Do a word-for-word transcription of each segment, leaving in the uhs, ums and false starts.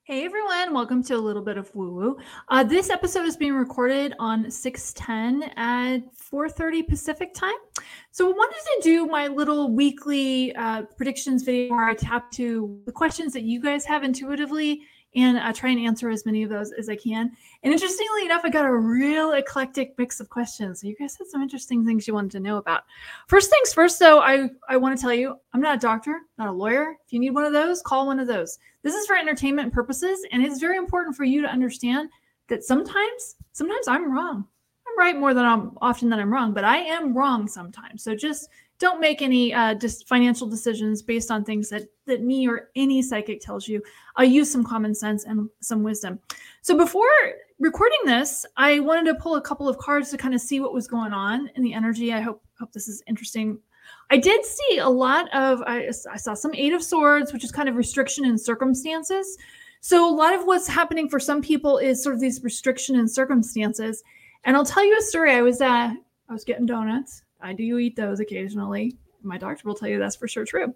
Hey everyone, welcome to a little bit of woo woo. Uh, this episode is being recorded on six ten at four thirty Pacific time. So I wanted to do my little weekly uh, predictions video where I tap to the questions that you guys have intuitively and uh, try and answer as many of those as I can. And interestingly enough, I got a real eclectic mix of questions. So you guys had some interesting things you wanted to know about. First things first, though, I, I want to tell you, I'm not a doctor, not a lawyer. If you need one of those, call one of those. This is for entertainment purposes, and it's very important for you to understand that sometimes, sometimes I'm wrong. I'm right more than I'm often than I'm wrong, but I am wrong sometimes. So just don't make any uh, dis- financial decisions based on things that that me or any psychic tells you. I'll use some common sense and some wisdom. So before recording this, I wanted to pull a couple of cards to kind of see what was going on in the energy. I hope hope this is interesting. I did see a lot of, I, I saw some Eight of Swords, which is kind of restriction and circumstances. So a lot of what's happening for some people is sort of these restriction and circumstances. And I'll tell you a story. I was uh, I was getting donuts. I do eat those occasionally. My doctor will tell you that's for sure true.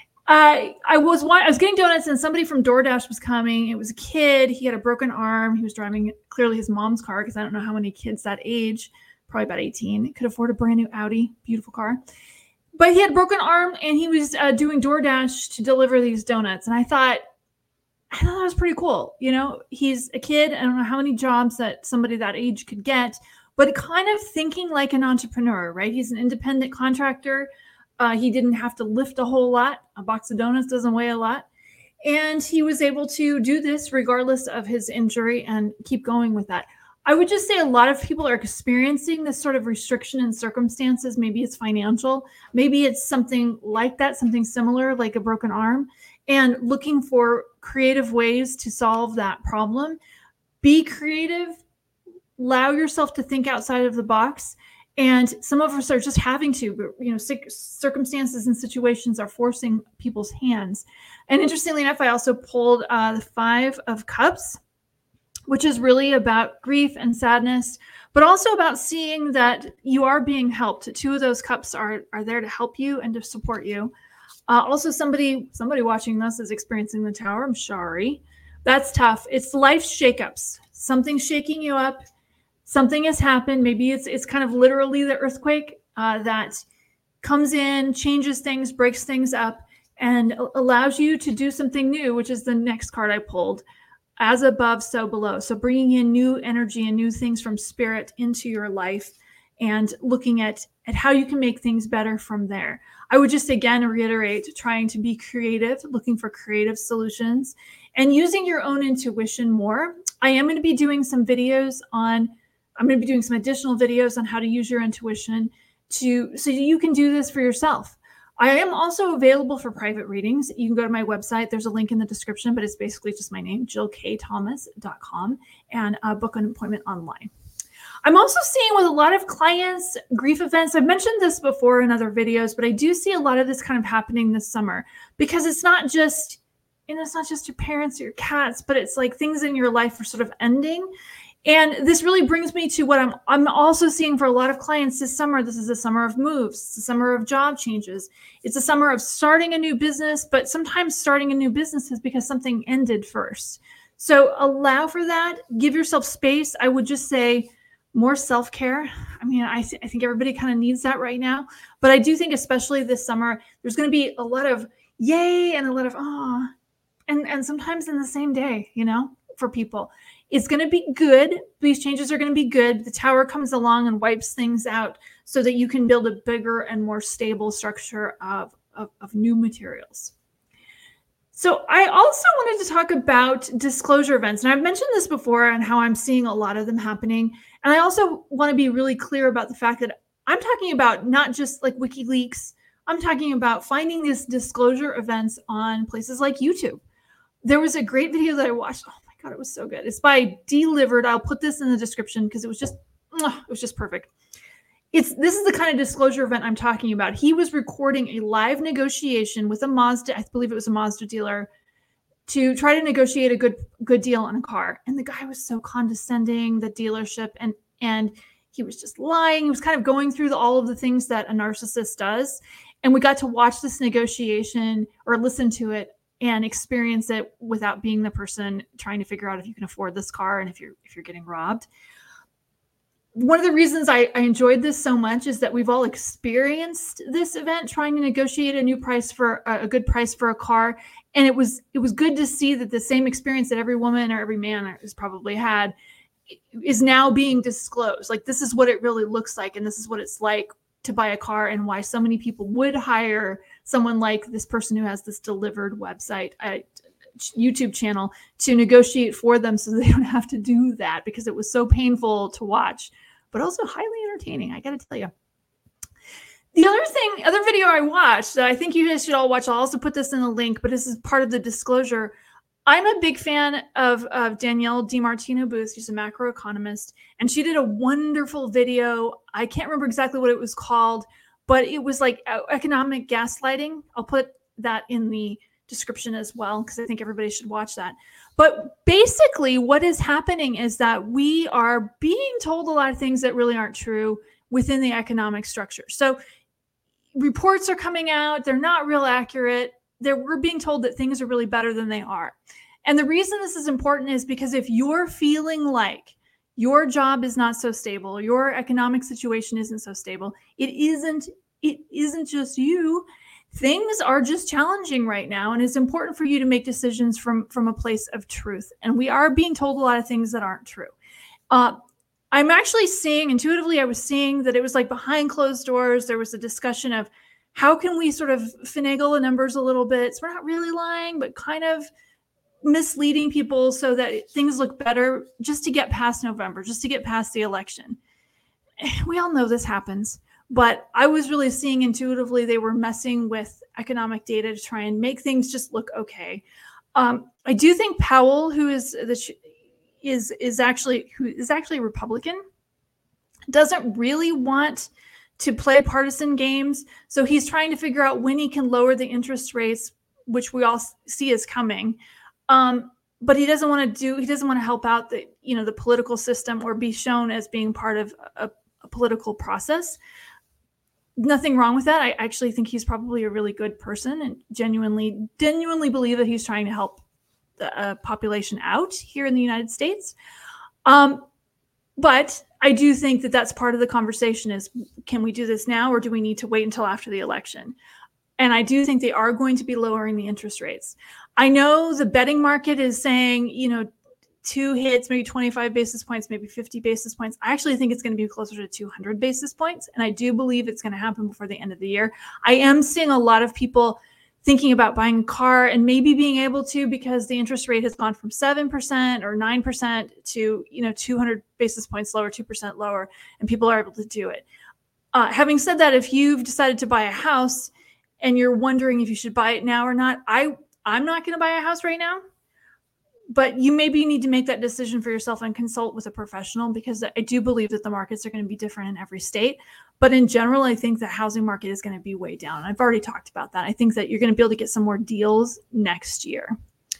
Uh, I was I was getting donuts and somebody from DoorDash was coming. It was a kid. He had a broken arm. He was driving clearly his mom's car because I don't know how many kids that age, probably about eighteen, could afford a brand new Audi, beautiful car. But he had a broken arm and he was uh, doing DoorDash to deliver these donuts. And I thought, I thought that was pretty cool. You know, he's a kid. I don't know how many jobs that somebody that age could get, but kind of thinking like an entrepreneur, right? He's an independent contractor. Uh, he didn't have to lift a whole lot. A box of donuts doesn't weigh a lot. And he was able to do this regardless of his injury and keep going with that. I would just say a lot of people are experiencing this sort of restriction in circumstances. Maybe it's financial. Maybe it's something like that, something similar, like a broken arm, and looking for creative ways to solve that problem. Be creative. Allow yourself to think outside of the box. And some of us are just having to, you know, circumstances and situations are forcing people's hands. And interestingly enough, I also pulled uh, the Five of Cups, which is really about grief and sadness, but also about seeing that you are being helped. Two of those cups are, are there to help you and to support you. Uh, also, somebody somebody watching this is experiencing the Tower. I'm sorry. That's tough. It's life shakeups. Something's shaking you up. Something has happened. Maybe it's it's kind of literally the earthquake uh, that comes in, changes things, breaks things up, and allows you to do something new, which is the next card I pulled. As above, so below. So bringing in new energy and new things from spirit into your life and looking at, at how you can make things better from there. I would just again reiterate trying to be creative, looking for creative solutions and using your own intuition more. I am going to be doing some videos on, I'm going to be doing some additional videos on how to use your intuition to, so you can do this for yourself. I am also available for private readings. You can go to my website. There's a link in the description, but it's basically just my name, jill k thomas dot com, and uh, book an appointment online. I'm also seeing with a lot of clients, grief events. I've mentioned this before in other videos, but I do see a lot of this kind of happening this summer because it's not just, you know, it's not just your parents or your cats, but it's like things in your life are sort of ending. And this really brings me to what I'm I'm also seeing for a lot of clients this summer. This is a summer of moves. It's a summer of job changes. It's a summer of starting a new business, but sometimes starting a new business is because something ended first. So allow for that. Give yourself space. I would just say more self-care. I mean, I, th- I think everybody kind of needs that right now. But I do think especially this summer, there's going to be a lot of yay and a lot of ah, and, and sometimes in the same day, you know, for people. It's going to be good. These changes are going to be good. The Tower comes along and wipes things out so that you can build a bigger and more stable structure of, of, of new materials. So I also wanted to talk about disclosure events. And I've mentioned this before and how I'm seeing a lot of them happening. And I also want to be really clear about the fact that I'm talking about not just like WikiLeaks. I'm talking about finding these disclosure events on places like YouTube. There was a great video that I watched. Oh my God, it was so good. It's by Delivered. I'll put this in the description because it was just, it was just perfect. It's this is the kind of disclosure event I'm talking about. He was recording a live negotiation with a Mazda, I believe it was a Mazda dealer, to try to negotiate a good good deal on a car. And the guy was so condescending, the dealership, and and he was just lying. He was kind of going through the, all of the things that a narcissist does. And we got to watch this negotiation or listen to it and experience it without being the person trying to figure out if you can afford this car and if you're if you're getting robbed. One of the reasons I, I enjoyed this so much is that we've all experienced this event, trying to negotiate a new price for a, a good price for a car. And it was it was good to see that the same experience that every woman or every man has probably had is now being disclosed. Like, this is what it really looks like, and this is what it's like to buy a car, and why so many people would hire someone like this person who has this delivered website, a YouTube channel, to negotiate for them so they don't have to do that, because it was so painful to watch, but also highly entertaining, I gotta tell you. The other thing, other video I watched that I think you guys should all watch, I'll also put this in the link, but this is part of the disclosure. I'm a big fan of, of Danielle DiMartino Booth. She's a macroeconomist, and she did a wonderful video. I can't remember exactly what it was called, but it was like economic gaslighting. I'll put that in the description as well, because I think everybody should watch that. But basically what is happening is that we are being told a lot of things that really aren't true within the economic structure. So reports are coming out, they're not real accurate. They're, we're being told that things are really better than they are. And the reason this is important is because if you're feeling like your job is not so stable, your economic situation isn't so stable, it isn't, it isn't just you. Things are just challenging right now. And it's important for you to make decisions from, from a place of truth. And we are being told a lot of things that aren't true. Uh, I'm actually seeing, intuitively, I was seeing that it was like behind closed doors, there was a discussion of how can we sort of finagle the numbers a little bit? So we're not really lying, but kind of misleading people so that things look better, just to get past November, just to get past the election. We all know this happens, but I was really seeing intuitively they were messing with economic data to try and make things just look okay. Um, I do think Powell, who is the is is actually who is actually a Republican, doesn't really want to play partisan games. So he's trying to figure out when he can lower the interest rates, which we all see is coming. Um, but he doesn't want to do, he doesn't want to help out the, you know, the political system or be shown as being part of a, a political process. Nothing wrong with that. I actually think he's probably a really good person and genuinely, genuinely believe that he's trying to help the uh, population out here in the United States. Um, But I do think that that's part of the conversation is, can we do this now or do we need to wait until after the election? And I do think they are going to be lowering the interest rates. I know the betting market is saying, you know, two hits, maybe twenty-five basis points, maybe fifty basis points. I actually think it's going to be closer to two hundred basis points. And I do believe it's going to happen before the end of the year. I am seeing a lot of people thinking about buying a car and maybe being able to, because the interest rate has gone from seven percent or nine percent to, you know, two hundred basis points lower, two percent lower, and people are able to do it. Uh, having said that, if you've decided to buy a house and you're wondering if you should buy it now or not, I, I'm not going to buy a house right now, but you maybe need to make that decision for yourself and consult with a professional, because I do believe that the markets are going to be different in every state. But in general, I think the housing market is going to be way down. I've already talked about that. I think that you're going to be able to get some more deals next year.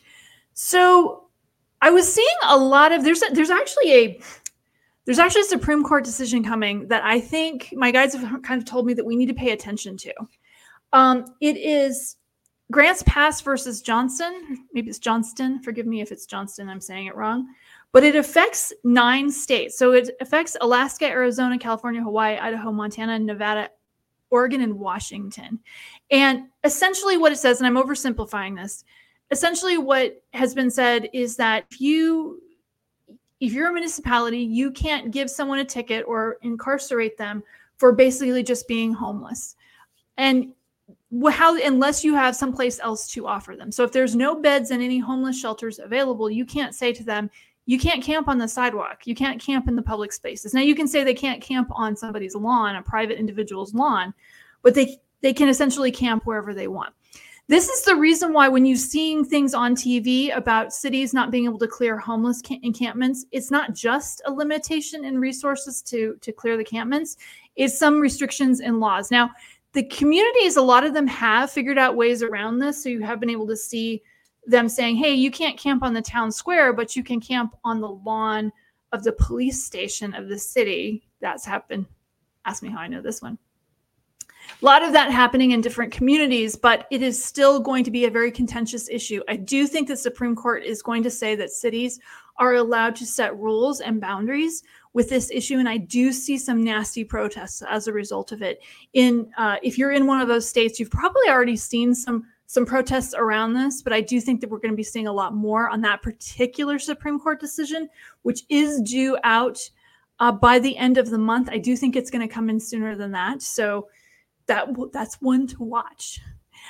So I was seeing a lot of, there's a, there's actually a, there's actually a Supreme Court decision coming that I think my guides have kind of told me that we need to pay attention to. Um, it is Grants Pass versus Johnson. Maybe it's Johnston. Forgive me if it's Johnston. I'm saying it wrong. But it affects nine states. So it affects Alaska, Arizona, California, Hawaii, Idaho, Montana, Nevada, Oregon, and Washington. And essentially what it says, and I'm oversimplifying this, essentially what has been said is that if you, if you're a municipality, you can't give someone a ticket or incarcerate them for basically just being homeless. And how, unless you have someplace else to offer them. So if there's no beds in any homeless shelters available, you can't say to them, you can't camp on the sidewalk. You can't camp in the public spaces. Now you can say they can't camp on somebody's lawn, a private individual's lawn, but they, they can essentially camp wherever they want. This is the reason why when you're seeing things on T V about cities not being able to clear homeless encampments, it's not just a limitation in resources to, to clear the encampments. It's some restrictions in laws. Now, the communities, a lot of them have figured out ways around this. So you have been able to see them saying, hey, you can't camp on the town square, but you can camp on the lawn of the police station of the city. That's happened. Ask me how I know this one. A lot of that happening in different communities, but it is still going to be a very contentious issue. I do think the Supreme Court is going to say that cities are allowed to set rules and boundaries with this issue, and I do see some nasty protests as a result of it. In uh, if you're in one of those states, you've probably already seen some some protests around this, but I do think that we're going to be seeing a lot more on that particular Supreme Court decision, which is due out uh, by the end of the month. I do think it's going to come in sooner than that, so that that's one to watch.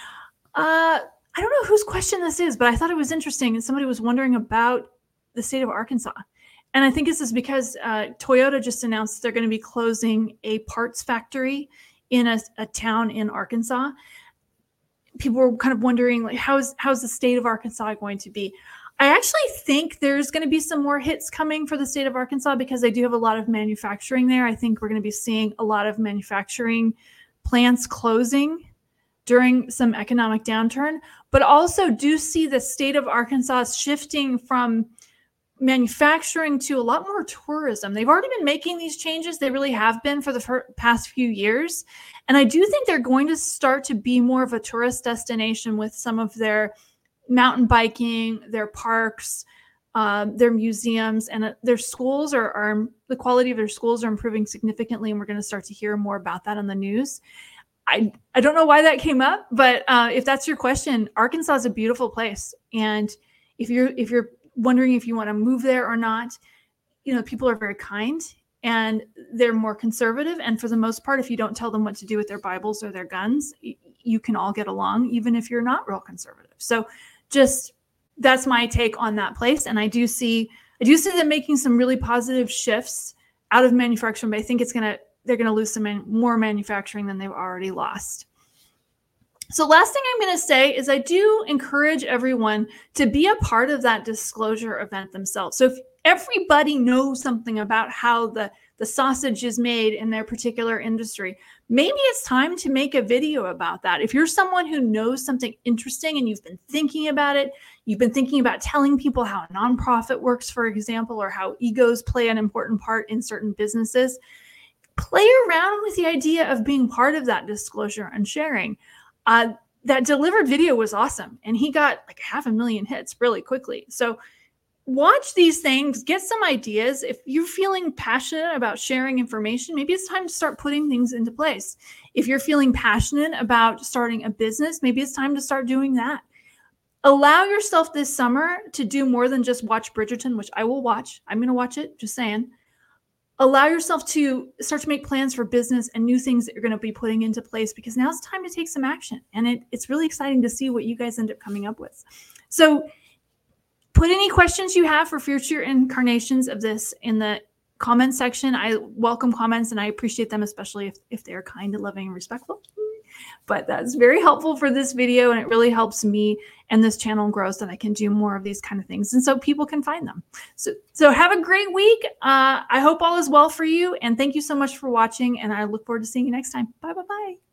Uh, I don't know whose question this is, but I thought it was interesting, and somebody was wondering about the state of Arkansas. And I think this is because uh, Toyota just announced they're going to be closing a parts factory in a, a town in Arkansas. People were kind of wondering, like, how's how's the state of Arkansas going to be? I actually think there's going to be some more hits coming for the state of Arkansas because they do have a lot of manufacturing there. I think we're going to be seeing a lot of manufacturing plants closing during some economic downturn, but also do see the state of Arkansas shifting from manufacturing to a lot more tourism. They've already been making these changes. They really have been for the fir- past few years. And I do think they're going to start to be more of a tourist destination with some of their mountain biking, their parks, um, their museums, and uh, their schools are, are, the quality of their schools are improving significantly. And we're going to start to hear more about that on the news. I, I don't know why that came up, but uh, if that's your question, Arkansas is a beautiful place. And if you're, if you're wondering if you want to move there or not, you know, people are very kind and they're more conservative. And for the most part, if you don't tell them what to do with their Bibles or their guns, you can all get along, even if you're not real conservative. So just, that's my take on that place. And I do see, I do see them making some really positive shifts out of manufacturing, but I think it's going to, they're going to lose some man, more manufacturing than they've already lost. So last thing I'm going to say is I do encourage everyone to be a part of that disclosure event themselves. So if everybody knows something about how the, the sausage is made in their particular industry, maybe it's time to make a video about that. If you're someone who knows something interesting and you've been thinking about it, you've been thinking about telling people how a nonprofit works, for example, or how egos play an important part in certain businesses, play around with the idea of being part of that disclosure and sharing. Uh, that delivered video was awesome. And he got like half a million hits really quickly. So watch these things, get some ideas. If you're feeling passionate about sharing information, maybe it's time to start putting things into place. If you're feeling passionate about starting a business, maybe it's time to start doing that. Allow yourself this summer to do more than just watch Bridgerton, which I will watch. I'm going to watch it, just saying. Allow yourself to start to make plans for business and new things that you're going to be putting into place, because now it's time to take some action. And it, it's really exciting to see what you guys end up coming up with. So put any questions you have for future incarnations of this in the comment section. I welcome comments and I appreciate them, especially if, if they're kind and loving and respectful. But that's very helpful for this video, and it really helps me and this channel grow so that I can do more of these kind of things, and so people can find them. So, so have a great week. Uh, I hope all is well for you, and thank you so much for watching, and I look forward to seeing you next time. Bye, bye, bye.